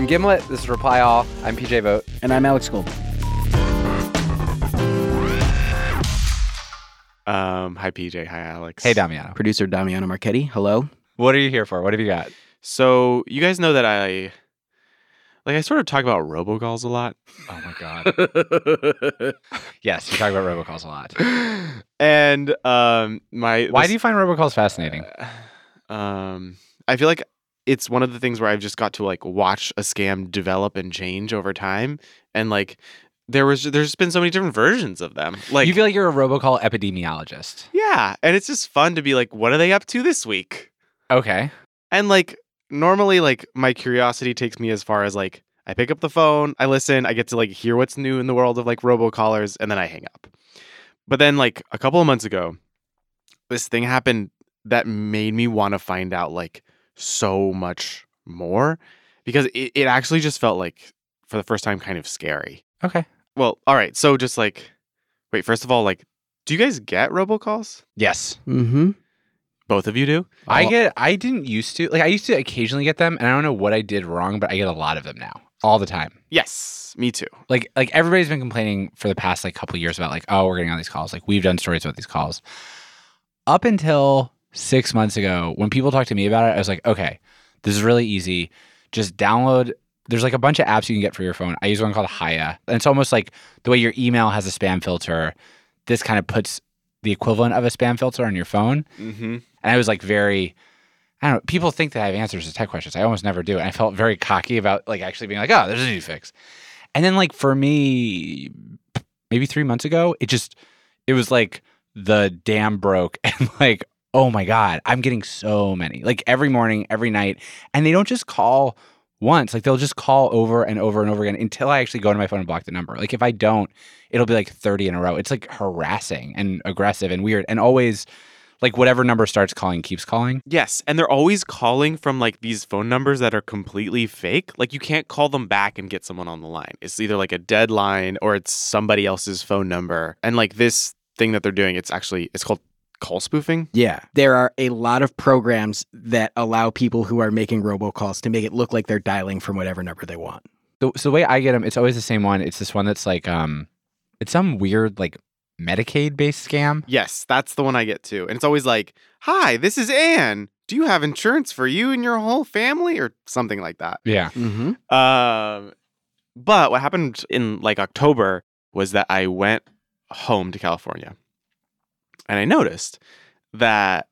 From Gimlet, this is Reply All. I'm PJ Vogt. And I'm Alex Gold. Hi PJ, hi Alex. Hey, Damiano. Producer Damiano Marchetti, hello. What are you here for? What have you got? So you guys know that I sort of talk about robocalls a lot. Oh my God. Yes, you talk about robocalls a lot. And Why do you find robocalls fascinating? I feel like it's one of the things where I've just got to like watch a scam develop and change over time, and like there's been so many different versions of them. Like You feel like you're a robocall epidemiologist. yeah, and it's just fun to be like, what are they up to this week? Okay. And like normally, like my curiosity takes me as far as like I pick up the phone, I listen, I get to like hear what's new in the world of like robocallers, and then I hang up. But then like a couple of months ago, this thing happened that made me want to find out like so much more, because it actually just felt like for the first time kind of scary. Okay. Well, all right. So just like, wait, first of all, like, do you guys get robocalls? Yes. Mm-hmm. Both of you do? I didn't used to. Like, I used to occasionally get them, and I don't know what I did wrong, but I get a lot of them now. All the time. Yes, me too. Like everybody's been complaining for the past like couple of years about like, oh, we're getting on these calls. Like we've done stories about these calls. Up until 6 months ago, when people talked to me about it, I was like, okay, this is really easy. Just download. There's like a bunch of apps you can get for your phone. I use one called Hiya. And it's almost like the way your email has a spam filter. This kind of puts the equivalent of a spam filter on your phone. Mm-hmm. And I was like I don't know, people think that I have answers to tech questions. I almost never do. And I felt very cocky about like actually being like, oh, there's an easy fix. And then like for me, maybe 3 months ago, it was like the dam broke and like, oh my God, I'm getting so many. Like every morning, every night. And they don't just call once. Like they'll just call over and over and over again until I actually go to my phone and block the number. Like if I don't, it'll be like 30 in a row. It's like harassing and aggressive and weird. And always like whatever number starts calling keeps calling. Yes, and they're always calling from like these phone numbers that are completely fake. Like you can't call them back and get someone on the line. It's either like a dead line or it's somebody else's phone number. And like this thing that they're doing, it's called call spoofing. Yeah. There are a lot of programs that allow people who are making robocalls to make it look like they're dialing from whatever number they want. So the way I get them, it's always the same one. It's this one that's like, it's some weird like Medicaid-based scam. Yes, that's the one I get too. And it's always like, hi, this is Anne. Do you have insurance for you and your whole family? Or something like that. Yeah. Mm-hmm. But what happened in like October was that I went home to California. And I noticed that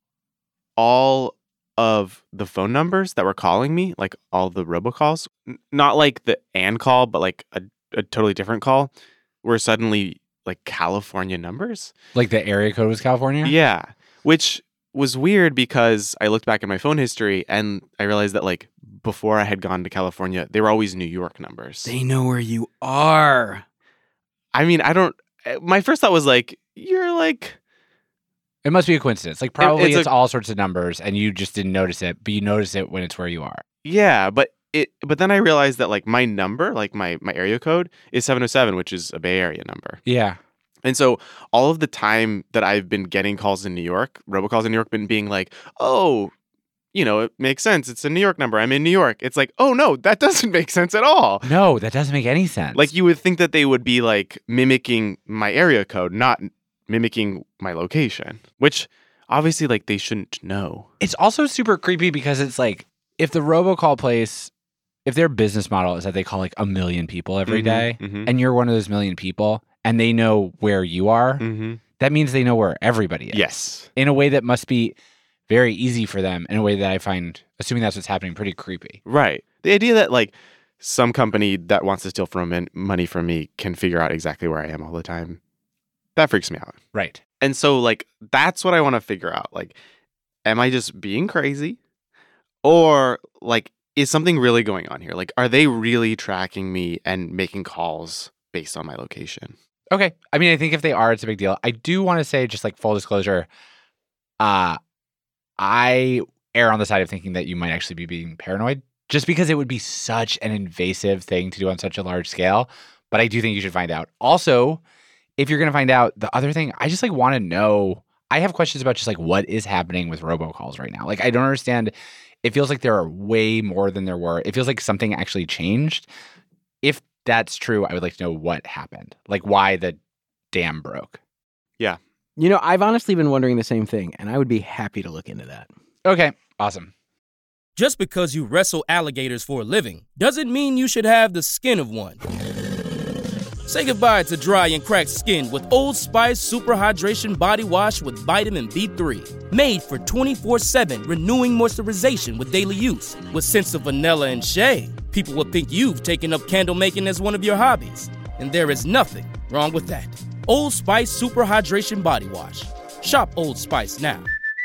all of the phone numbers that were calling me, like all the robocalls, not like the Anne call, but like a totally different call, were suddenly like California numbers. Like the area code was California? Yeah. Which was weird because I looked back at my phone history and I realized that like before I had gone to California, they were always New York numbers. They know where you are. I mean, my first thought was like, you're like... It must be a coincidence. Like probably It's it's all sorts of numbers and you just didn't notice it, but you notice it when it's where you are. Yeah, but then I realized that like my number, like my area code is 707, which is a Bay Area number. Yeah. And so all of the time that I've been getting calls in New York, robocalls in New York, been being like, oh, you know, it makes sense. It's a New York number. I'm in New York. It's like, oh no, that doesn't make sense at all. No, that doesn't make any sense. Like you would think that they would be like mimicking my area code, not mimicking my location, which obviously like they shouldn't know. It's also super creepy because it's like if the robocall place, if their business model is that they call like 1 million people every day, and you're one of those 1 million people and they know where you are, that means they know where everybody is. Yes. In a way that must be very easy for them, in a way that I find, assuming that's what's happening, pretty creepy. Right. The idea that like some company that wants to steal money from me can figure out exactly where I am all the time, that freaks me out. Right. And so like that's what I want to figure out. Like, am I just being crazy? Or like, is something really going on here? Like, are they really tracking me and making calls based on my location? Okay. I mean, I think if they are, it's a big deal. I do want to say, just like full disclosure, I err on the side of thinking that you might actually be being paranoid, just because it would be such an invasive thing to do on such a large scale. But I do think you should find out. Also, if you're going to find out, the other thing, I just like want to know, I have questions about just like what is happening with robocalls right now. Like, I don't understand It feels like there are way more than there were. It feels like something actually changed. If that's true, I would like to know what happened, like why the dam broke. Yeah. You know, I've honestly been wondering the same thing, and I would be happy to look into that. Okay, awesome. Just because you wrestle alligators for a living doesn't mean you should have the skin of one. Say goodbye to dry and cracked skin with Old Spice Super Hydration Body Wash with Vitamin B3. Made for 24/7 renewing moisturization with daily use. With scents of vanilla and shea, people will think you've taken up candle making as one of your hobbies. And there is nothing wrong with that. Old Spice Super Hydration Body Wash. Shop Old Spice now.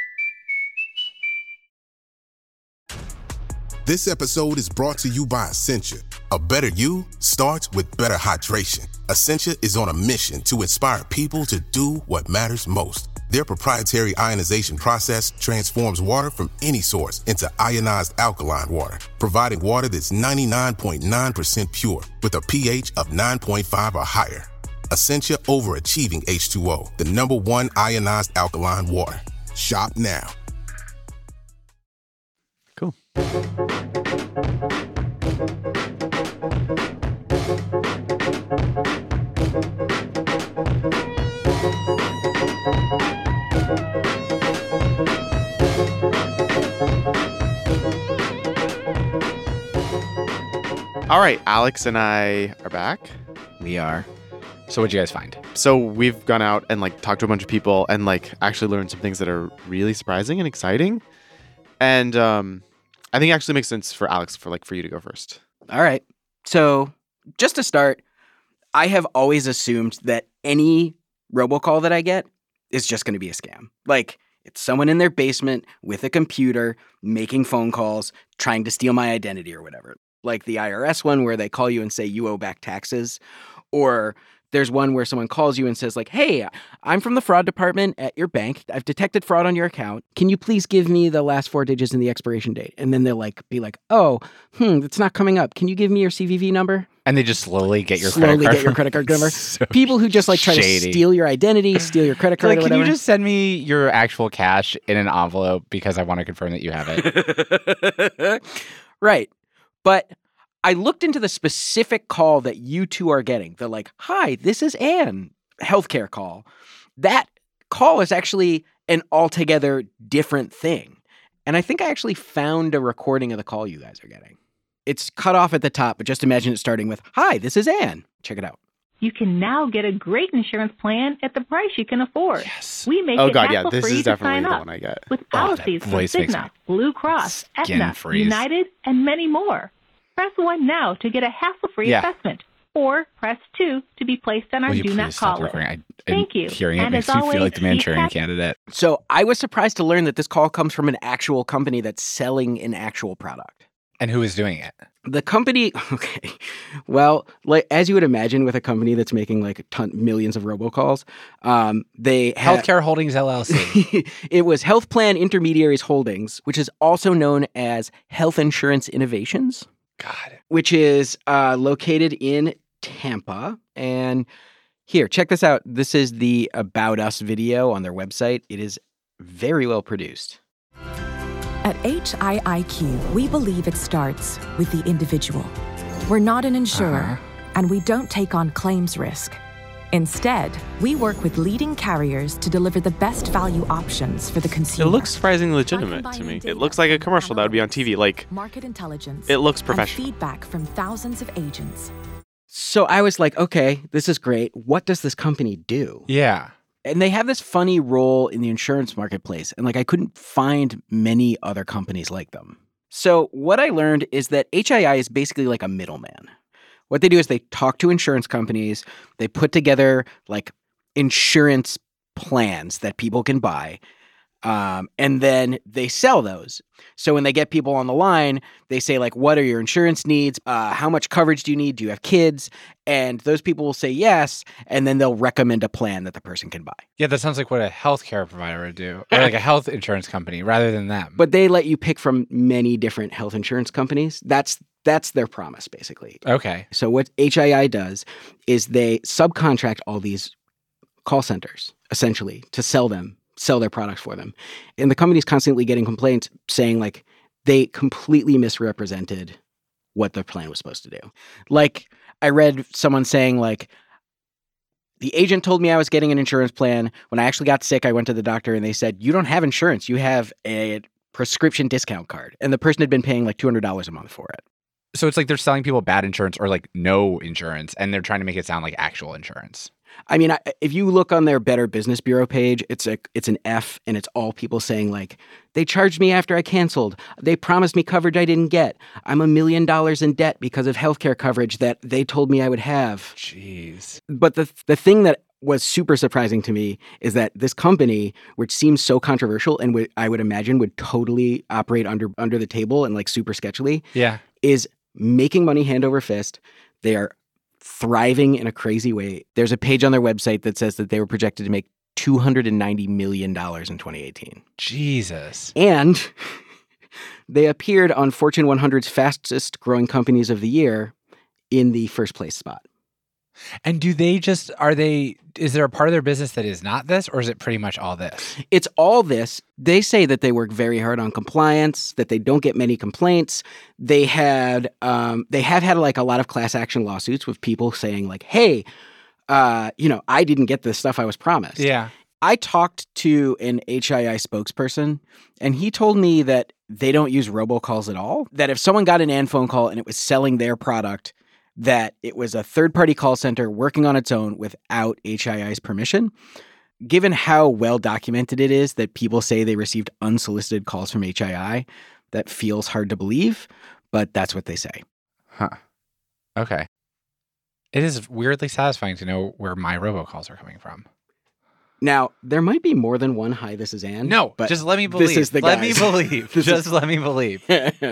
This episode is brought to you by Essentia. A better you starts with better hydration. Essentia is on a mission to inspire people to do what matters most. Their proprietary ionization process transforms water from any source into ionized alkaline water, providing water that's 99.9% pure with a pH of 9.5 or higher. Essentia Overachieving H2O, the #1 ionized alkaline water. Shop now. Cool. All right, Alex and I are back. We are. So what'd you guys find? So we've gone out and like talked to a bunch of people and like actually learned some things that are really surprising and exciting. And I think it actually makes sense for Alex for you to go first. All right. So just to start, I have always assumed that any robocall that I get is just going to be a scam. Like, it's someone in their basement with a computer making phone calls, trying to steal my identity or whatever. Like the IRS one where they call you and say you owe back taxes. Or there's one where someone calls you and says like, hey, I'm from the fraud department at your bank. I've detected fraud on your account. Can you please give me the last 4 digits and the expiration date? And then they'll be like, oh, it's not coming up. Can you give me your CVV number? And they just slowly get your credit card number. So people who just try shady. to steal your identity, steal your credit card or whatever. Can you just send me your actual cash in an envelope because I want to confirm that you have it? Right. But I looked into the specific call that you two are getting. The like, hi, this is Anne healthcare call. That call is actually an altogether different thing. And I think I actually found a recording of the call you guys are getting. It's cut off at the top, but just imagine it starting with, hi, this is Anne. Check it out. You can now get a great insurance plan at the price you can afford. Yes. We make Oh it God, yeah, hassle-free this is to definitely sign the up one I get. with Oh, that policies from voice makes Cigna, me Blue Cross, skin Aetna, freeze. United, and many more. Press 1 now to get a hassle-free Yeah. assessment, or press 2 to be placed on our Will you Do Not please stop Call list. recording? Thank you. Hearing it And makes as me feel always, like the keep Manchurian happy. candidate. So I was surprised to learn that this call comes from an actual company that's selling an actual product. And who is doing it? The company, okay, well, like as you would imagine with a company that's making like millions of robocalls, they have... Healthcare Holdings LLC. It was Health Plan Intermediaries Holdings, which is also known as Health Insurance Innovations, God. which is located in Tampa. And here, check this out. This is the About Us video on their website. It is very well produced. At HIIQ, we believe it starts with the individual. We're not an insurer, and we don't take on claims risk. Instead, we work with leading carriers to deliver the best value options for the It consumer. looks surprisingly By legitimate to combining me. It data, looks like a commercial that would be on TV. Like, market intelligence, it looks and professional. feedback from thousands of agents. So I was like, okay, this is great. What does this company do? Yeah. And they have this funny role in the insurance marketplace. And like, I couldn't find many other companies like them. So what I learned is that HII is basically like a middleman. What they do is they talk to insurance companies. They put together like insurance plans that people can buy. And then they sell those. So when they get people on the line, they say like, what are your insurance needs? How much coverage do you need? Do you have kids? And those people will say yes. And then they'll recommend a plan that the person can buy. Yeah, that sounds like what a healthcare provider would do, or like a health insurance company rather than them. But they let you pick from many different health insurance companies. That's their promise, basically. Okay. So what HII does is they subcontract all these call centers, essentially, to sell their products for them. And the company's constantly getting complaints saying like, they completely misrepresented what the plan was supposed to do. Like, I read someone saying, like, the agent told me I was getting an insurance plan. When I actually got sick, I went to the doctor and they said, you don't have insurance. You have a prescription discount card. And the person had been paying like $200 a month for it. So it's like they're selling people bad insurance or like no insurance, and they're trying to make it sound like actual insurance. I mean, if you look on their Better Business Bureau page, it's an F, and it's all people saying, like, they charged me after I canceled. They promised me coverage I didn't get. I'm $1 million in debt because of healthcare coverage that they told me I would have. Jeez. But the thing that was super surprising to me is that this company, which seems so controversial and I would imagine would totally operate under the table and like super sketchily, is making money hand over fist. They are thriving in a crazy way. There's a page on their website that says that they were projected to make $290 million in 2018. Jesus. And they appeared on Fortune 100's fastest growing companies of the year in the first place spot. And is there a part of their business that is not this, or is it pretty much all this? It's all this. They say that they work very hard on compliance, that they don't get many complaints. They have had like a lot of class action lawsuits with people saying like, hey, I didn't get the stuff I was promised. Yeah. I talked to an HII spokesperson, and he told me that they don't use robocalls at all, that if someone got an Ant phone call and it was selling their product, that it was a third-party call center working on its own without HII's permission. Given how well documented it is that people say they received unsolicited calls from HII, that feels hard to believe, but that's what they say. Huh. Okay. It is weirdly satisfying to know where my robocalls are coming from. Now, there might be more than one Hi, this is Ann. No, but just let me believe. This is the let guys. me believe. Just let me believe.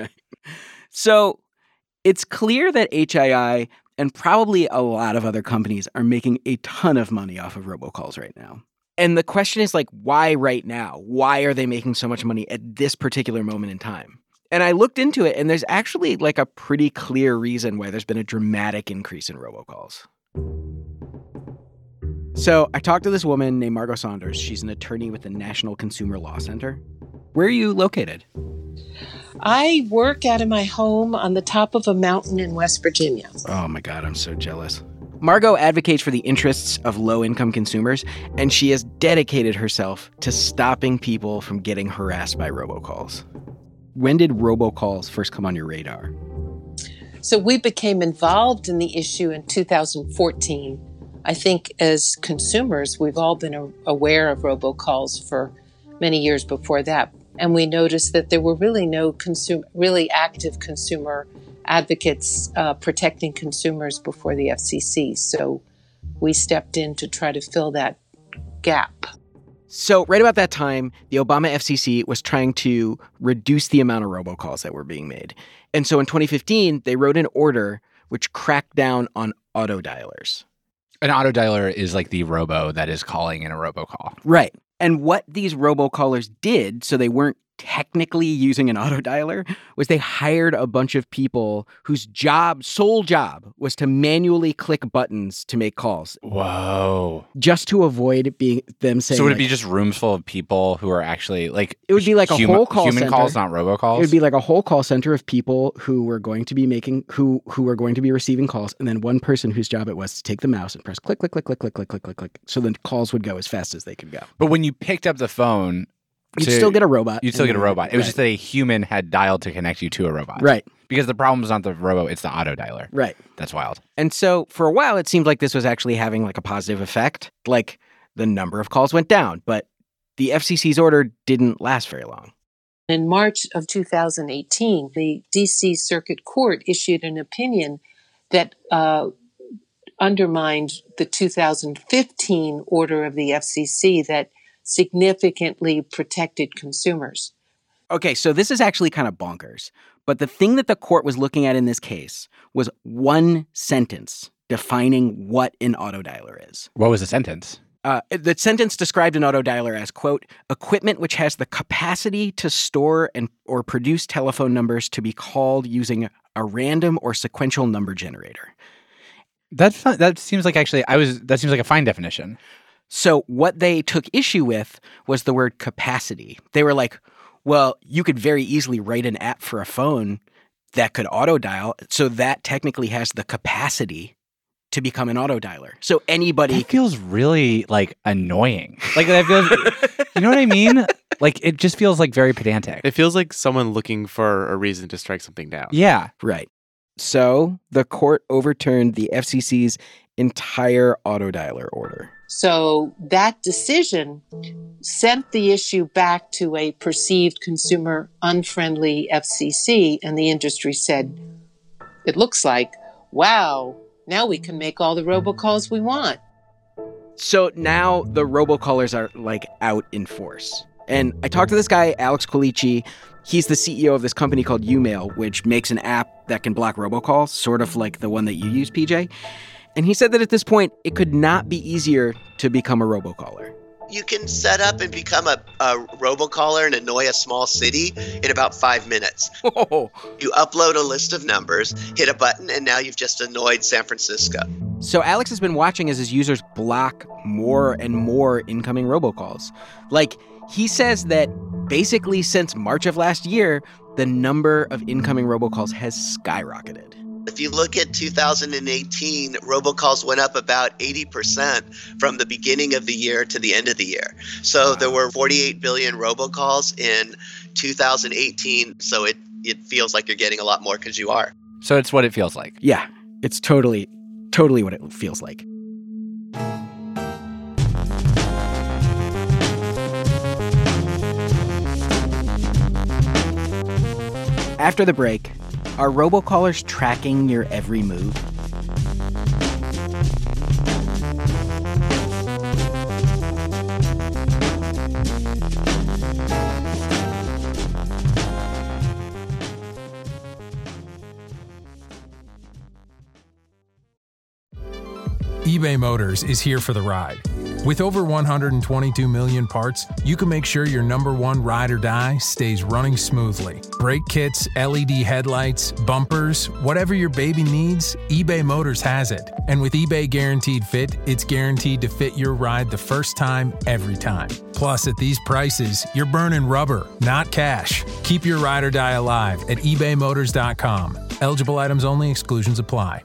So it's clear that HII and probably a lot of other companies are making a ton of money off of robocalls right now. And the question is like, why right now? Why are they making so much money at this particular moment in time? And I looked into it, and there's actually like a pretty clear reason why there's been a dramatic increase in robocalls. So I talked to this woman named Margot Saunders. She's an attorney with the National Consumer Law Center. Where are you located? I work out of my home on the top of a mountain in West Virginia. Oh my God, I'm so jealous. Margot advocates for the interests of low-income consumers, and she has dedicated herself to stopping people from getting harassed by robocalls. When did robocalls first come on your radar? So we became involved in the issue in 2014. I think as consumers, we've all been aware of robocalls for many years before that. And we noticed that there were really no really active consumer advocates protecting consumers before the FCC. So we stepped in to try to fill that gap. So right about that time, the Obama FCC was trying to reduce the amount of robocalls that were being made. And so in 2015, they wrote an order which cracked down on auto dialers. An auto dialer is like the robo that is calling in a robocall. Right. And what these robocallers did, so they weren't technically using an auto dialer, was they hired a bunch of people whose sole job was to manually click buttons to make calls. Whoa. Just to avoid them saying. So would it be just rooms full of people who are actually like. It would be like a whole call human center. calls, not robocalls? It would be like a whole call center of people who were going to be who were going to be receiving calls, and then one person whose job it was to take the mouse and press click, click, click, click, click, click, click, click, click. So the calls would go as fast as they could go. But when you picked up the phone. You'd still get a robot. You'd still get a robot. It was right. just that a human had dialed to connect you to a robot. Right. Because the problem is not the robo, it's the auto dialer. Right. That's wild. And so for a while, it seemed like this was actually having like a positive effect. Like the number of calls went down, but the FCC's order didn't last very long. In March of 2018, the D.C. Circuit Court issued an opinion that undermined the 2015 order of the FCC that significantly protected consumers. Okay, so this is actually kind of bonkers. But the thing that the court was looking at in this case was one sentence defining what an auto dialer is. What was the sentence? The sentence described an auto dialer as, quote, equipment which has the capacity to store or produce telephone numbers to be called using a random or sequential number generator. That seems like that seems like a fine definition. So what they took issue with was the word capacity. They were like, Well, you could very easily write an app for a phone that could auto dial. So that technically has the capacity to become an auto dialer. So anybody It feels really like annoying. Like that feels, you know what I mean? Like it just feels like very pedantic. It feels like someone looking for a reason to strike something down. Yeah. Right. So the court overturned the FCC's entire auto dialer order. So that decision sent the issue back to a perceived consumer unfriendly FCC, and the industry said, it looks like, wow, now we can make all the robocalls we want. So now the robocallers are like out in force. And I talked to this guy, Alex Colici. He's the CEO of this company called Umail, which makes an app that can block robocalls, sort of like the one that you use, PJ. And he said that at this point, it could not be easier to become a robocaller. You can set up and become a robocaller and annoy a small city in about 5 minutes. Oh. You upload a list of numbers, hit a button, and now you've just annoyed San Francisco. So Alex has been watching as his users block more and more incoming robocalls. Like, he says that basically since March of last year, the number of incoming robocalls has skyrocketed. If you look at 2018, robocalls went up about 80% from the beginning of the year to the end of the year. So there were 48 billion robocalls in 2018. So it feels like you're getting a lot more because you are. So it's what it feels like. Yeah, it's totally what it feels like. After the break, are robocallers tracking your every move? eBay Motors is here for the ride. With over 122 million parts, you can make sure your number one ride or die stays running smoothly. Brake kits, LED headlights, bumpers, whatever your baby needs, eBay Motors has it. And with eBay Guaranteed Fit, it's guaranteed to fit your ride the first time, every time. Plus, at these prices, you're burning rubber, not cash. Keep your ride or die alive at ebaymotors.com. Eligible items only, exclusions apply.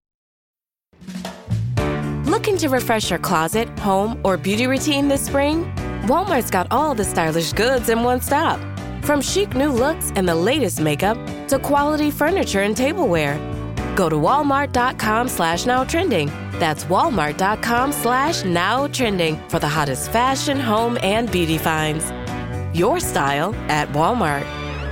Looking to refresh your closet, home, or beauty routine this spring? Walmart's got all the stylish goods in one stop. From chic new looks and the latest makeup to quality furniture and tableware. Go to walmart.com/nowtrending. That's walmart.com/nowtrending for the hottest fashion, home, and beauty finds. Your style at Walmart.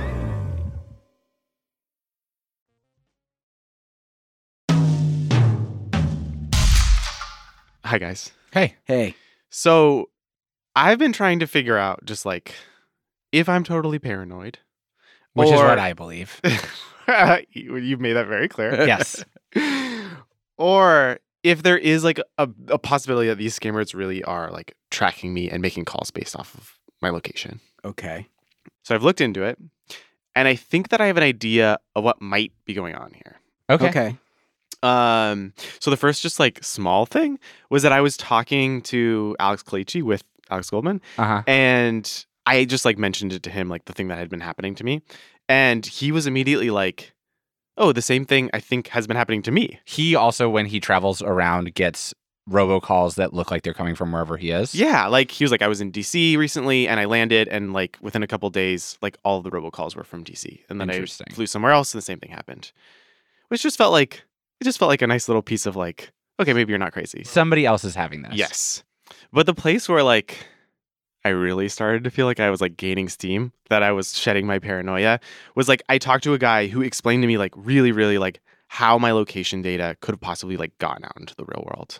Hi, guys. Hey. So I've been trying to figure out just like if I'm totally paranoid. Which is what I believe. You've made that very clear. Yes. Or if there is like a possibility that these scammers really are like tracking me and making calls based off of my location. Okay. So I've looked into it, and I think that I have an idea of what might be going on here. Okay. So the first just like small thing was that I was talking to Alex Colici with Alex Goldman, and I just like mentioned it to him, like the thing that had been happening to me, and he was immediately like, "Oh, the same thing I think has been happening to me." He also, when he travels around, gets robocalls that look like they're coming from wherever he is. Yeah, like he was like, I was in DC recently, and I landed, and like within a couple days, like all of the robocalls were from DC, and then I flew somewhere else, and the same thing happened, which just felt like. It just felt like a nice little piece of like, okay, maybe you're not crazy. Somebody else is having this. Yes. But the place where like I really started to feel like I was like gaining steam, that I was shedding my paranoia, was like I talked to a guy who explained to me like really, really like how my location data could have possibly like gotten out into the real world.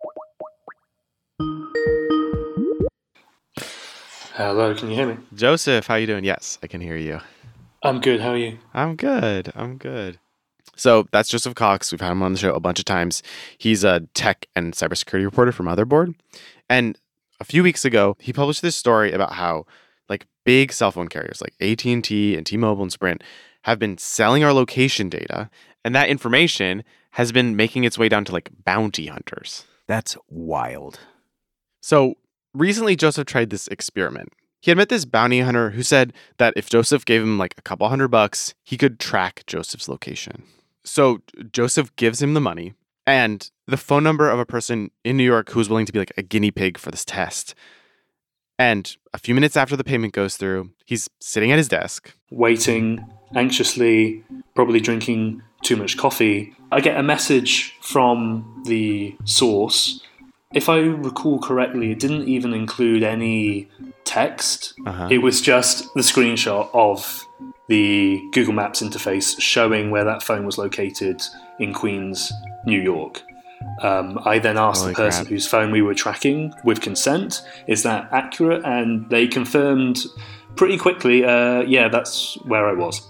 Hello, can you hear me? Joseph, how you doing? Yes, I can hear you. I'm good. How are you? I'm good. So that's Joseph Cox. We've had him on the show a bunch of times. He's a tech and cybersecurity reporter for Motherboard. And a few weeks ago, he published this story about how like big cell phone carriers like AT&T and T-Mobile and Sprint have been selling our location data. And that information has been making its way down to like bounty hunters. That's wild. So recently, Joseph tried this experiment He had met this bounty hunter who said that if Joseph gave him like a couple $100, he could track Joseph's location. So Joseph gives him the money and the phone number of a person in New York who was willing to be like a guinea pig for this test. And a few minutes after the payment goes through, he's sitting at his desk. Waiting anxiously, probably drinking too much coffee. I get a message from the source. If I recall correctly, it didn't even include any text. It was just the screenshot of the Google Maps interface showing where that phone was located in Queens, New York. I then asked the person whose phone we were tracking with consent, is that accurate? And they confirmed pretty quickly, yeah, that's where I was.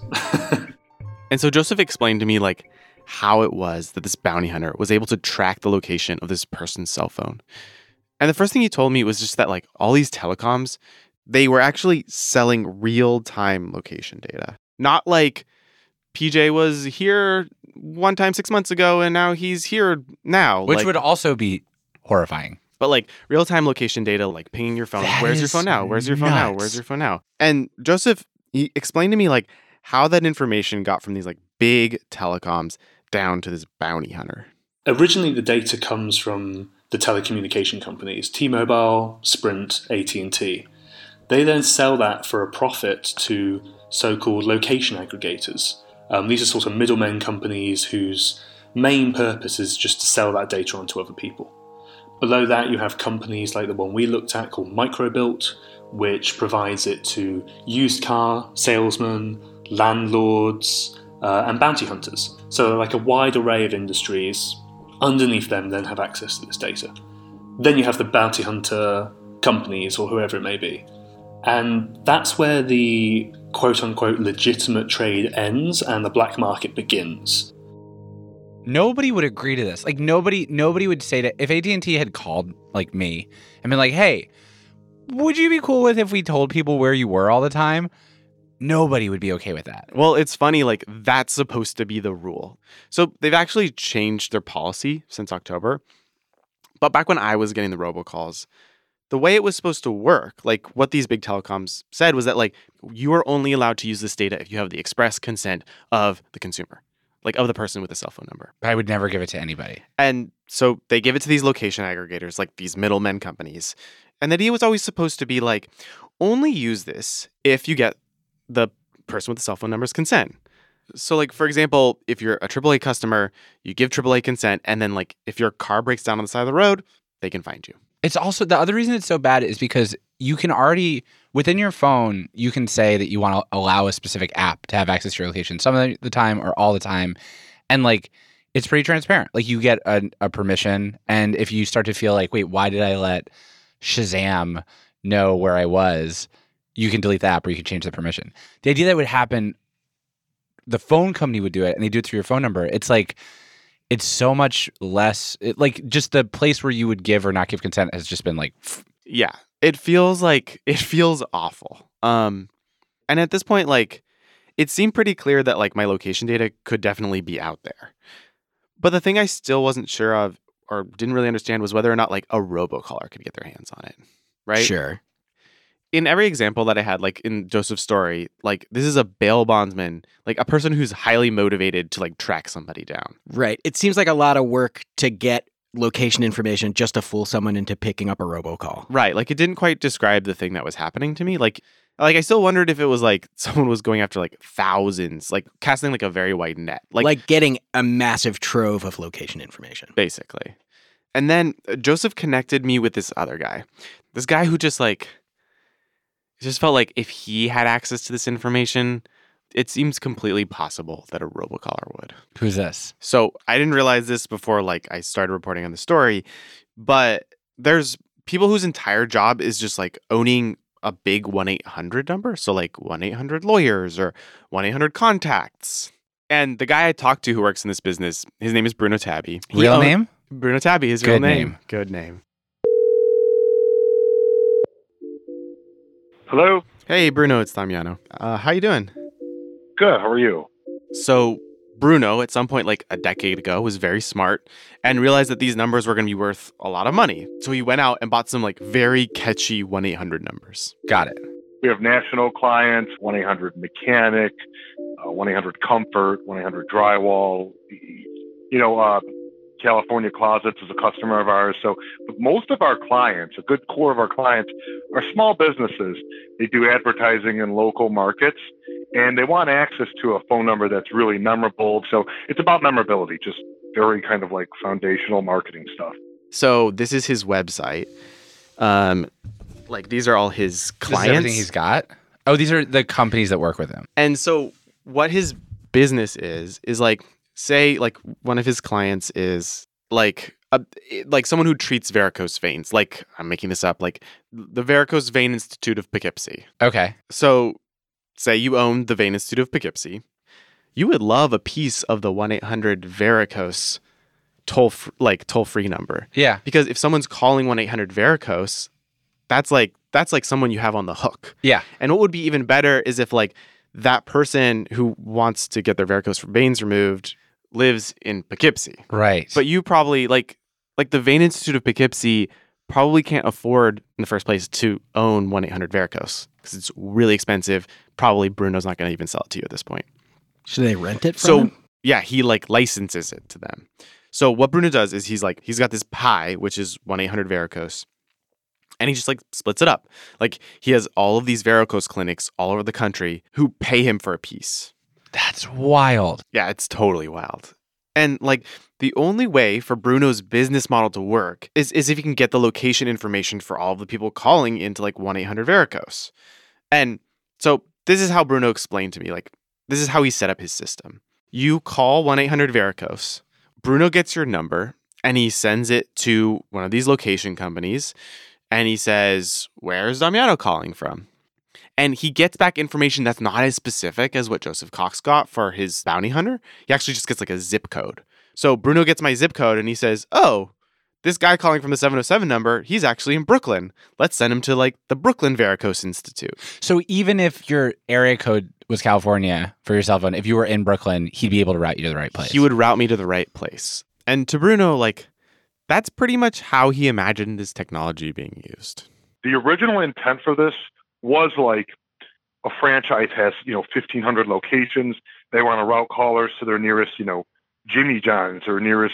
And so Joseph explained to me like how it was that this bounty hunter was able to track the location of this person's cell phone. And the first thing he told me was just that like all these telecoms, they were actually selling real-time location data. Not like PJ was here one time 6 months ago and now he's here now. Which like, would also be horrifying. But like real-time location data, like pinging your phone. Where's your phone now? Where's your phone now? Where's your phone now? And Joseph, he explained to me like how that information got from these like big telecoms down to this bounty hunter. Originally, the data comes from the telecommunication companies, T-Mobile, Sprint, AT&T. They then sell that for a profit to so-called location aggregators. These are sort of middlemen companies whose main purpose is just to sell that data onto other people. Below that, you have companies like the one we looked at called Microbilt, which provides it to used car salesmen, landlords, and bounty hunters. So like a wide array of industries underneath them then have access to this data. Then you have the bounty hunter companies or whoever it may be. And that's where the quote-unquote legitimate trade ends and the black market begins. Nobody would agree to this. Like nobody would say that if AT&T had called like me and been like, hey, would you be cool with if we told people where you were all the time? Nobody would be okay with that. Well, it's funny, like that's supposed to be the rule. So they've actually changed their policy since October. But back when I was getting the robocalls, the way it was supposed to work, like what these big telecoms said was that like you are only allowed to use this data if you have the express consent of the consumer, like of the person with the cell phone number. I would never give it to anybody. And so they give it to these location aggregators, like these middlemen companies. And the idea was always supposed to be like, only use this if you get the person with the cell phone number's consent. So like, for example, if you're a AAA customer, you give AAA consent, and then like if your car breaks down on the side of the road, they can find you. It's also, the other reason it's so bad is because you can already, within your phone, you can say that you want to allow a specific app to have access to your location some of the time or all the time. And like, it's pretty transparent. Like you get a permission. And if you start to feel like, wait, why did I let Shazam know where I was? You can delete the app or you can change the permission. The idea that would happen, the phone company would do it and they do it through your phone number. It's like, it's so much less, like just the place where you would give or not give consent has just been like. Yeah, it feels awful. And at this point, like it seemed pretty clear that like my location data could definitely be out there. But the thing I still wasn't sure of or didn't really understand was whether or not like a robocaller could get their hands on it. Right? Sure. In every example that I had, like in Joseph's story, like this is a bail bondsman, like a person who's highly motivated to like track somebody down. Right. It seems like a lot of work to get location information just to fool someone into picking up a robocall. Right. Like it didn't quite describe the thing that was happening to me. Like I still wondered if it was like someone was going after like thousands, like casting like a very wide net. Like getting a massive trove of location information. Basically. And then Joseph connected me with this other guy. This guy who just like, it just felt like if he had access to this information, it seems completely possible that a robocaller would. Who's this? So I didn't realize this before like I started reporting on the story, but there's people whose entire job is just like owning a big 1-800 number. So like 1-800-lawyers or 1-800-contacts. And the guy I talked to who works in this business, his name is Bruno Tabby. Real name? Bruno Tabby, his real name. Good name. Hello? Hey, Bruno, it's Damiano. How you doing? Good, how are you? So Bruno, at some point like a decade ago, was very smart and realized that these numbers were going to be worth a lot of money. So he went out and bought some like very catchy 1-800 numbers. Got it. We have national clients, 1-800-MECHANIC, 1-800-COMFORT, 1-800-DRYWALL. California Closets is a customer of ours. So but most of our clients, a good core of our clients, are small businesses. They do advertising in local markets, and they want access to a phone number that's really memorable. So it's about memorability, just very kind of like foundational marketing stuff. So this is his website. These are all his clients. This is everything he's got? Oh, these are the companies that work with him. And so what his business is like, say, like one of his clients is like someone who treats varicose veins. Like, I'm making this up, like the Varicose Vein Institute of Poughkeepsie. Okay. So say you own the Vein Institute of Poughkeepsie. You would love a piece of the 1-800-varicose toll-free number. Yeah. Because if someone's calling 1-800-varicose, that's like someone you have on the hook. Yeah. And what would be even better is if like that person who wants to get their varicose veins removed lives in Poughkeepsie. Right. But you probably like the Vein Institute of Poughkeepsie probably can't afford in the first place to own 1-800-varicose because it's really expensive. Probably Bruno's not going to even sell it to you at this point. Should they rent it from him? Yeah, he like licenses it to them. So what Bruno does is he's got this pie, which is 1-800-varicose. And he just like splits it up. Like he has all of these varicose clinics all over the country who pay him for a piece. That's wild. Yeah, it's totally wild. And like the only way for Bruno's business model to work is if he can get the location information for all of the people calling into like 1-800-varicose. And so this is how Bruno explained to me, like this is how he set up his system. You call 1-800-varicose. Bruno gets your number and he sends it to one of these location companies. And he says, where's Damiano calling from? And he gets back information that's not as specific as what Joseph Cox got for his bounty hunter. He actually just gets like a zip code. So Bruno gets my zip code and he says, oh, this guy calling from the 707 number, he's actually in Brooklyn. Let's send him to like the Brooklyn Varicose Institute. So even if your area code was California for your cell phone, if you were in Brooklyn, he'd be able to route you to the right place. He would route me to the right place. And to Bruno, like, that's pretty much how he imagined this technology being used. The original intent for this was like a franchise has, 1,500 locations. They want to route callers to their nearest, Jimmy John's or nearest,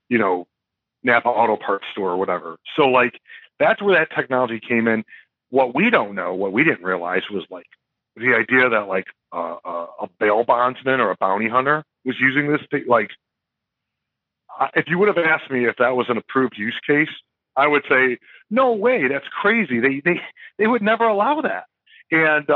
Napa Auto Parts store or whatever. So like, that's where that technology came in. What we didn't realize was like the idea that like a bail bondsman or a bounty hunter was using this thing. Like, if you would have asked me if that was an approved use case, I would say, no way, that's crazy. They would never allow that. And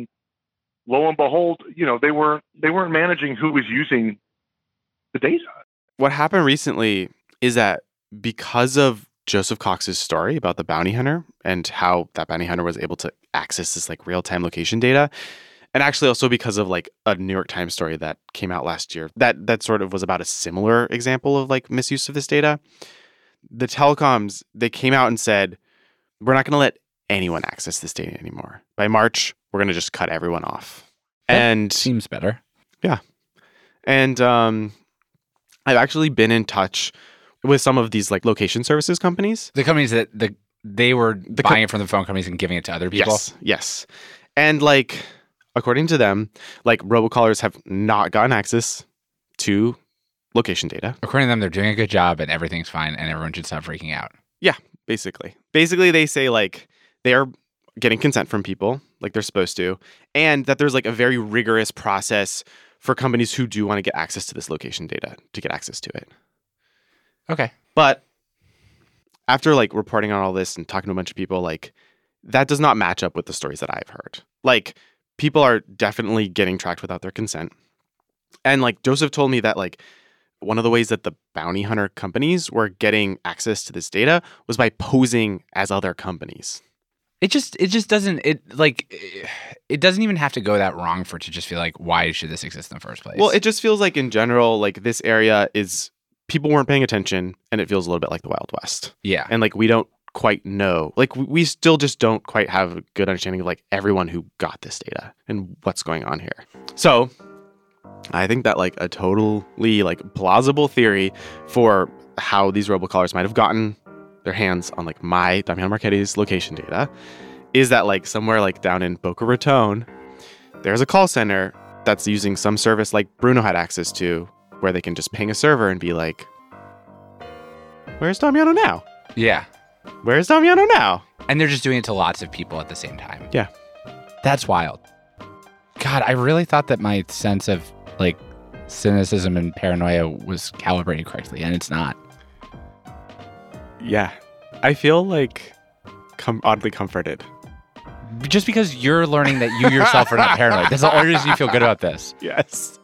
lo and behold, they weren't managing who was using the data. What happened recently is that because of Joseph Cox's story about the bounty hunter and how that bounty hunter was able to access this like real-time location data, and actually also because of like a New York Times story that came out last year that sort of was about a similar example of like misuse of this data. The telecoms, they came out and said, we're not going to let anyone access this data anymore. By March, we're going to just cut everyone off. And seems better. Yeah. And I've actually been in touch with some of these like location services companies. The companies that they were buying it from the phone companies and giving it to other people? Yes. And like, according to them, like robocallers have not gotten access to location data. According to them, they're doing a good job and everything's fine and everyone should stop freaking out. Yeah, basically. Basically, they say like they are getting consent from people like they're supposed to, and that there's like a very rigorous process for companies who do want to get access to this location data to get access to it. Okay. But after like reporting on all this and talking to a bunch of people, like that does not match up with the stories that I've heard. Like people are definitely getting tracked without their consent. And like Joseph told me that like one of the ways that the bounty hunter companies were getting access to this data was by posing as other companies. It just doesn't it doesn't even have to go that wrong for it to just feel like, why should this exist in the first place? Well, it just feels like in general, like this area is people weren't paying attention and it feels a little bit like the Wild West. Yeah. And like we don't quite know, like we still just don't quite have a good understanding of like everyone who got this data and what's going on here. So I think that like a totally like plausible theory for how these robocallers might have gotten their hands on like my Damiano Marchetti's location data is that like somewhere like down in Boca Raton, there's a call center that's using some service like Bruno had access to, where they can just ping a server and be like, where's Damiano now? Yeah. Where's Damiano now? And they're just doing it to lots of people at the same time. Yeah. That's wild. God, I really thought that my sense of like cynicism and paranoia was calibrated correctly, and it's not. Yeah. I feel like oddly comforted. Just because you're learning that you yourself are not paranoid. That's the only reason you feel good about this. Yes.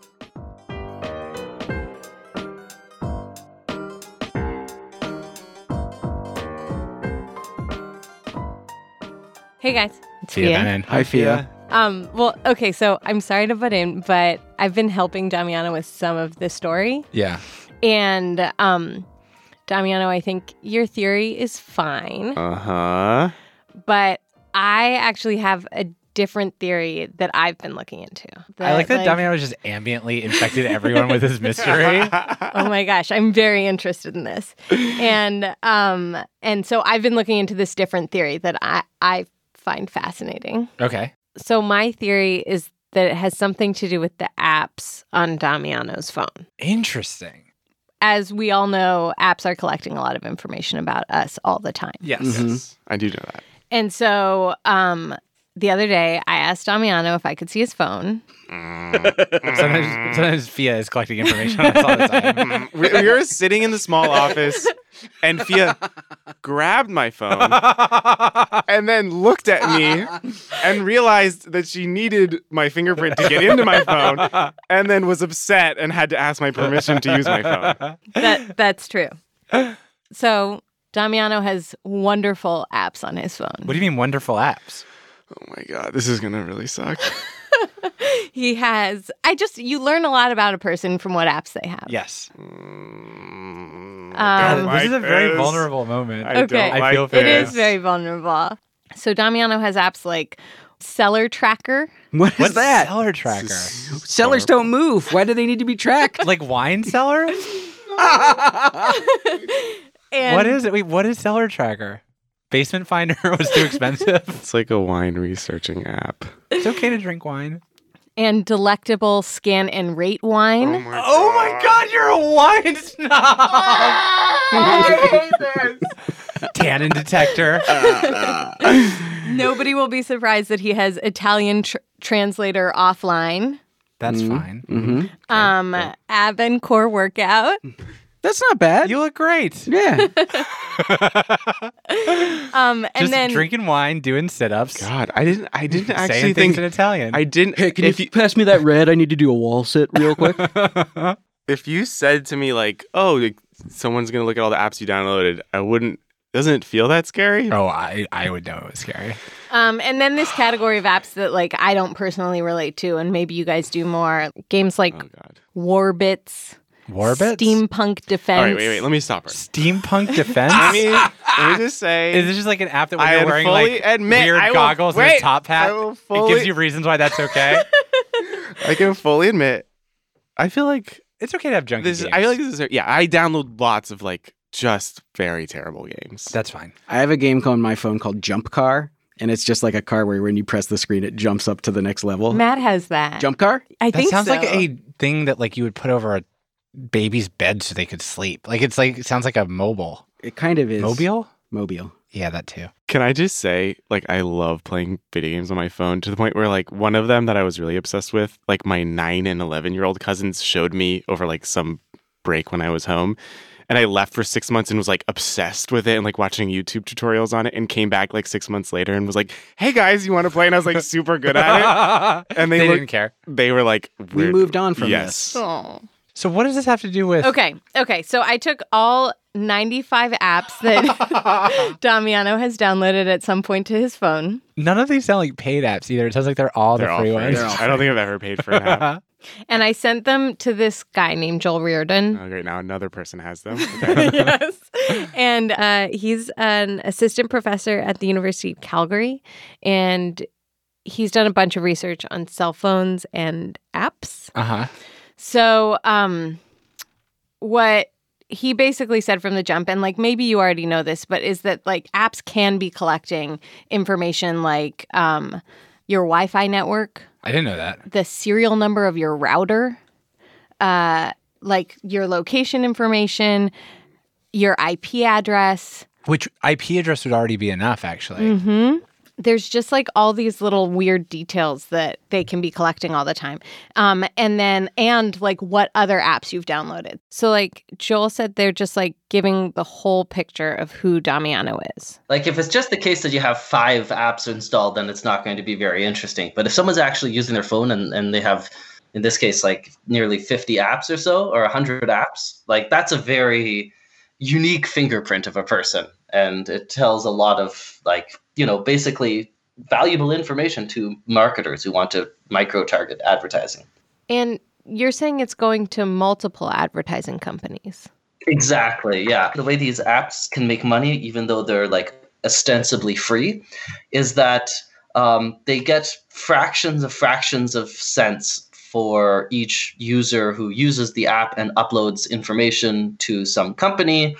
Hey guys. It's Fia Benin. Hi, Fia. Well, okay, so I'm sorry to butt in, but I've been helping Damiano with some of the story. Yeah. And Damiano, I think your theory is fine. Uh-huh. But I actually have a different theory that I've been looking into. I like that Damiano just ambiently infected everyone with his mystery. Oh my gosh, I'm very interested in this. And so I've been looking into this different theory that I find fascinating. Okay. So my theory is that it has something to do with the apps on Damiano's phone. Interesting. As we all know, apps are collecting a lot of information about us all the time. Yes. Yes. I do know that. And so the other day, I asked Damiano if I could see his phone. Sometimes Fia is collecting information on us all the time. We were sitting in the small office, and Fia grabbed my phone and then looked at me and realized that she needed my fingerprint to get into my phone, and then was upset and had to ask my permission to use my phone. That's true. So Damiano has wonderful apps on his phone. What do you mean wonderful apps? Oh my God, this is going to really suck. He has, you learn a lot about a person from what apps they have. Yes. This is a very vulnerable moment. I feel it is very vulnerable. So Damiano has apps like Seller Tracker. What's that? Seller Tracker? Sellers don't move. Why do they need to be tracked? Like wine cellar? And what is it? Wait, what is Seller Tracker? Basement Finder was too expensive. It's like a wine researching app. It's okay to drink wine. And Delectable Scan and Rate Wine. Oh my God, you're a wine snob! I hate this. Tannin detector. Nobody will be surprised that he has Italian translator offline. That's fine. Mm-hmm. Ab and Core Workout. That's not bad. You look great. Yeah. And Just then drinking wine, doing sit-ups. God, I didn't actually saying think things in Italian. I didn't. Hey, can you pass me that red? I need to do a wall sit real quick. If you said to me like, "Oh, like, someone's gonna look at all the apps you downloaded," I wouldn't. Doesn't it feel that scary? Oh, I would know it was scary. and then this category of apps that like I don't personally relate to, and maybe you guys do more. Games like Warbits. Warbits? Steampunk Defense. All right, wait. Let me stop her. Steampunk Defense? let me just say. Is this just like an app that when you're wearing like weird goggles and a top hat, it gives you reasons why that's okay? I can fully admit, I feel like it's okay to have junky games. I feel like this is, I download lots of like just very terrible games. That's fine. I have a game on my phone called Jump Car, and it's just like a car where when you press the screen, it jumps up to the next level. Matt has that. Jump Car? I think sounds so. like a thing that like you would put over a baby's bed so they could sleep. Like it sounds like a mobile. It kind of is. Mobile? Mobile. Yeah, that too. Can I just say, like, I love playing video games on my phone to the point where, like, one of them that I was really obsessed with, like, my 9 and 11-year-old cousins showed me over, like, some break when I was home. And I left for 6 months and was, like, obsessed with it and, like, watching YouTube tutorials on it, and came back, like, 6 months later and was like, hey, guys, you want to play? And I was, like, super good at it. And they didn't care. They were like, we moved on from this. Oh. So what does this have to do with... Okay. So I took all 95 apps that Damiano has downloaded at some point to his phone. None of these sound like paid apps either. It sounds like they're all the free ones. I don't think I've ever paid for an app. And I sent them to this guy named Joel Reardon. Oh, great. Now another person has them. Yes. And he's an assistant professor at the University of Calgary. And he's done a bunch of research on cell phones and apps. Uh-huh. So what he basically said from the jump, and like maybe you already know this, but is that like apps can be collecting information like your Wi-Fi network. I didn't know that. The serial number of your router, like your location information, your IP address. Which IP address would already be enough, actually. Mm-hmm. There's just like all these little weird details that they can be collecting all the time. And like what other apps you've downloaded. So like Joel said, they're just like giving the whole picture of who Damiano is. Like if it's just the case that you have 5 apps installed, then it's not going to be very interesting. But if someone's actually using their phone and they have, in this case, like nearly 50 apps or so, or 100 apps, like that's a very unique fingerprint of a person. And it tells a lot of like, basically valuable information to marketers who want to micro-target advertising. And you're saying it's going to multiple advertising companies. Exactly, yeah. The way these apps can make money, even though they're like ostensibly free, is that they get fractions of cents for each user who uses the app and uploads information to some company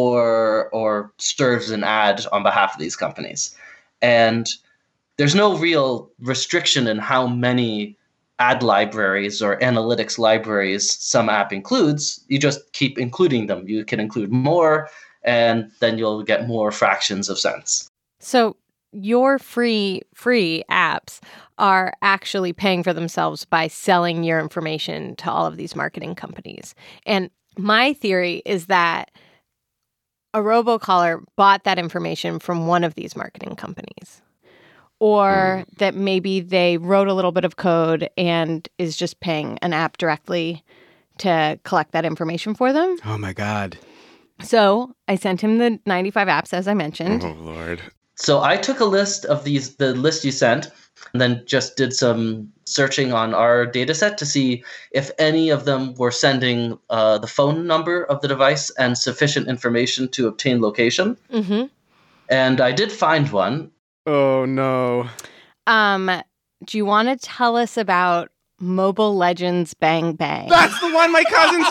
or serves an ad on behalf of these companies. And there's no real restriction in how many ad libraries or analytics libraries some app includes. You just keep including them. You can include more, and then you'll get more fractions of cents. So your free apps are actually paying for themselves by selling your information to all of these marketing companies. And my theory is that a robocaller bought that information from one of these marketing companies. Or that maybe they wrote a little bit of code and is just paying an app directly to collect that information for them. Oh, my God. So I sent him the 95 apps, as I mentioned. Oh, Lord. So I took a list of the list you sent, and then just did some searching on our data set to see if any of them were sending the phone number of the device and sufficient information to obtain location. Mm-hmm. And I did find one. Oh, no. Do you want to tell us about Mobile Legends Bang Bang? That's the one my cousins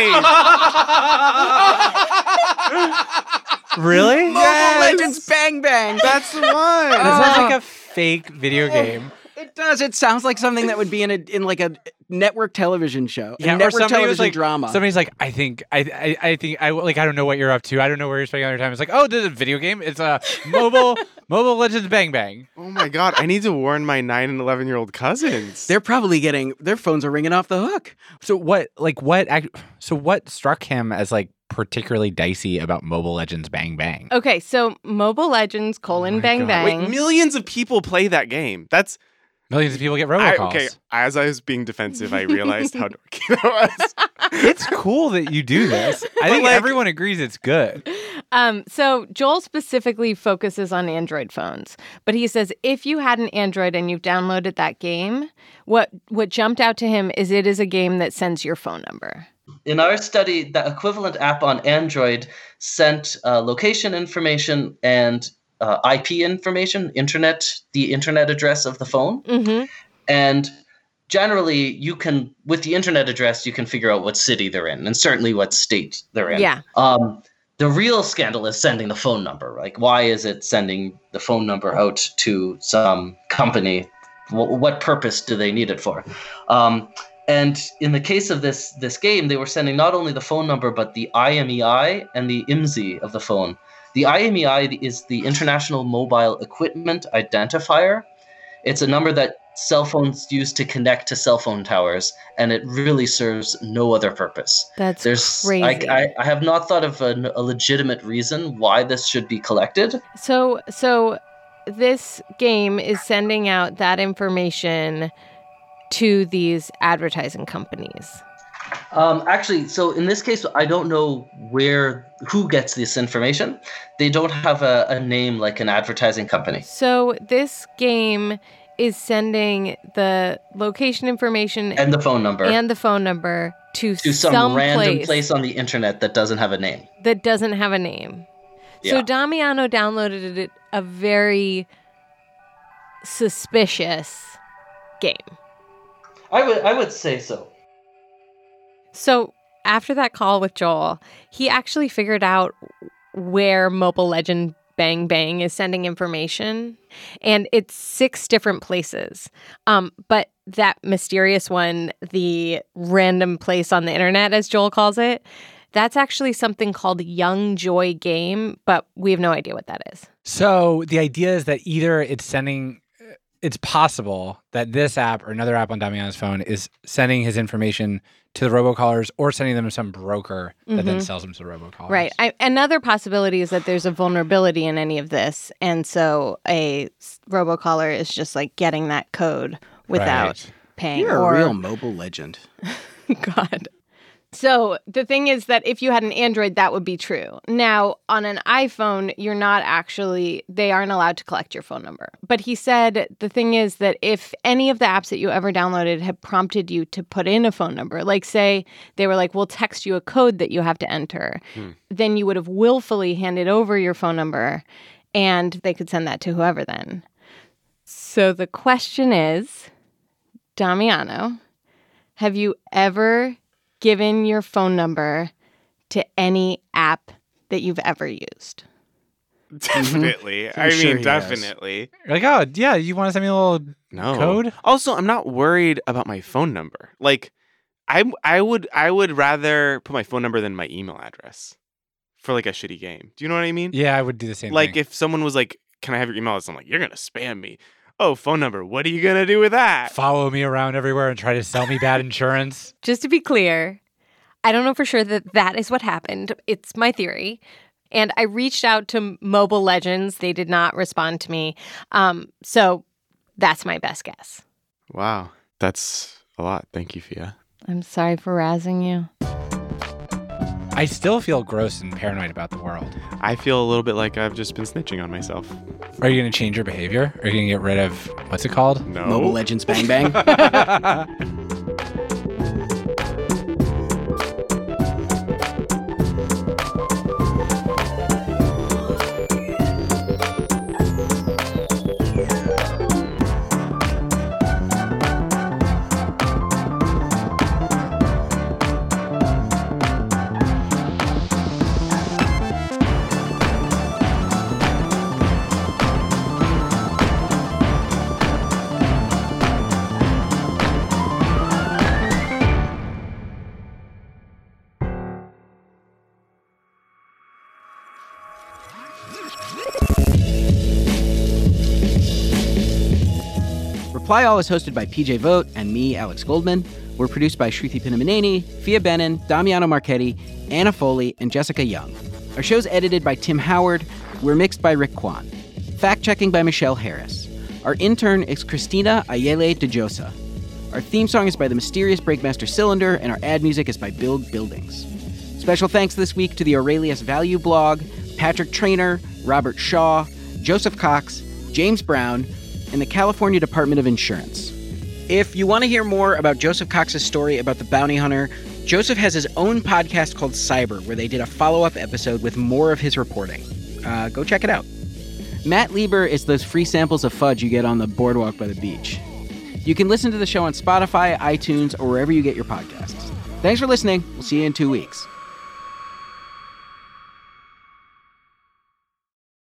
played! Really? Mobile Legends Bang Bang! That's the one! That sounds like a fake video game. It does. It sounds like something that would be in like a network television show. Yeah, a network or somebody was television like, drama. Somebody's like, I think I don't know what you're up to. I don't know where you're spending your time. It's like, oh, this is a video game. It's a Mobile Legends Bang Bang. Oh my God! I need to warn my 9 and 11-year-old cousins. They're probably getting their phones are ringing off the hook. So what struck him as like particularly dicey about Mobile Legends Bang Bang? Okay, so Mobile Legends : Bang God. Bang. Wait, millions of people play that game. That's millions of people get robocalls. Okay, as I was being defensive, I realized how dorky that was. It's cool that you do this. I think everyone agrees it's good. So Joel specifically focuses on Android phones, but he says if you had an Android and you've downloaded that game, what jumped out to him is it is a game that sends your phone number. In our study, the equivalent app on Android sent location information and IP information, the internet address of the phone. Mm-hmm. And generally, with the internet address, you can figure out what city they're in and certainly what state they're in. Yeah. The real scandal is sending the phone number. Like, why is it sending the phone number out to some company? What purpose do they need it for? And in the case of this game, they were sending not only the phone number, but the IMEI and the IMSI of the phone. The IMEI is the International Mobile Equipment Identifier. It's a number that cell phones use to connect to cell phone towers, and it really serves no other purpose. That's crazy. I have not thought of a legitimate reason why this should be collected. So this game is sending out that information to these advertising companies. Actually, so in this case, I don't know who gets this information. They don't have a name like an advertising company. So this game is sending the location information and the phone number to some random place on the internet that doesn't have a name. Yeah. So Damiano downloaded a very suspicious game. I would say so. So after that call with Joel, he actually figured out where Mobile Legend Bang Bang is sending information, and it's 6 different places. But that mysterious one, the random place on the internet, as Joel calls it, that's actually something called Young Joy Game, but we have no idea what that is. So the idea is that either it's possible that this app or another app on Damiano's phone is sending his information to the robocallers or sending them to some broker that then sells them to the robocallers. Right. Another possibility is that there's a vulnerability in any of this, and so a robocaller is just like getting that code without paying. You're a real mobile legend. God. So the thing is that if you had an Android, that would be true. Now, on an iPhone, they aren't allowed to collect your phone number. But he said the thing is that if any of the apps that you ever downloaded had prompted you to put in a phone number, like say they were like, we'll text you a code that you have to enter, then you would have willfully handed over your phone number and they could send that to whoever then. So the question is, Damiano, have you ever given your phone number to any app that you've ever used? Definitely. I mean, definitely. You're like, oh, yeah, you want to send me a little code? Also, I'm not worried about my phone number. Like, I would rather put my phone number than my email address for like a shitty game. Do you know what I mean? Yeah, I would do the same thing. Like, if someone was like, can I have your email address? I'm like, you're going to spam me. Oh, phone number. What are you going to do with that? Follow me around everywhere and try to sell me bad insurance. Just to be clear, I don't know for sure that is what happened. It's my theory. And I reached out to Mobile Legends. They did not respond to me. So that's my best guess. Wow. That's a lot. Thank you, Fia. I'm sorry for razzing you. I still feel gross and paranoid about the world. I feel a little bit like I've just been snitching on myself. Are you going to change your behavior? Are you going to get rid of, what's it called? No. Mobile Legends Bang Bang. Reply All is hosted by PJ Vogt and me, Alex Goldman. We're produced by Shruti Pinamaneni, Fia Benin, Damiano Marchetti, Anna Foley, and Jessica Young. Our show's edited by Tim Howard. We're mixed by Rick Kwan. Fact-checking by Michelle Harris. Our intern is Christina Ayele de Josa. Our theme song is by the mysterious Breakmaster Cylinder, and our ad music is by Build Buildings. Special thanks this week to the Aurelius Value blog, Patrick Traynor, Robert Shaw, Joseph Cox, James Brown, and the California Department of Insurance. If you want to hear more about Joseph Cox's story about the bounty hunter, Joseph has his own podcast called Cyber, where they did a follow-up episode with more of his reporting. Go check it out. Matt Lieber is those free samples of fudge you get on the boardwalk by the beach. You can listen to the show on Spotify, iTunes, or wherever you get your podcasts. Thanks for listening. We'll see you in 2 weeks.